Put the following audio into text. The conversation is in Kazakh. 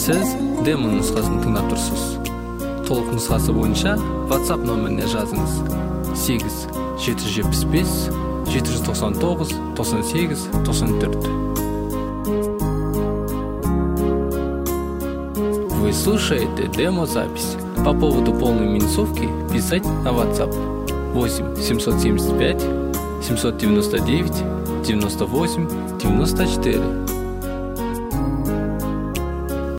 Сіз демо нұсқасын тыңдап тұрсыз. Толық нұсқасы бойынша WhatsApp нөміріне жазыңыз. 8-775-799-98-94. Вы слушаете демозапись. По поводу полной минусовки писать на WhatsApp 8-775-799-98-94.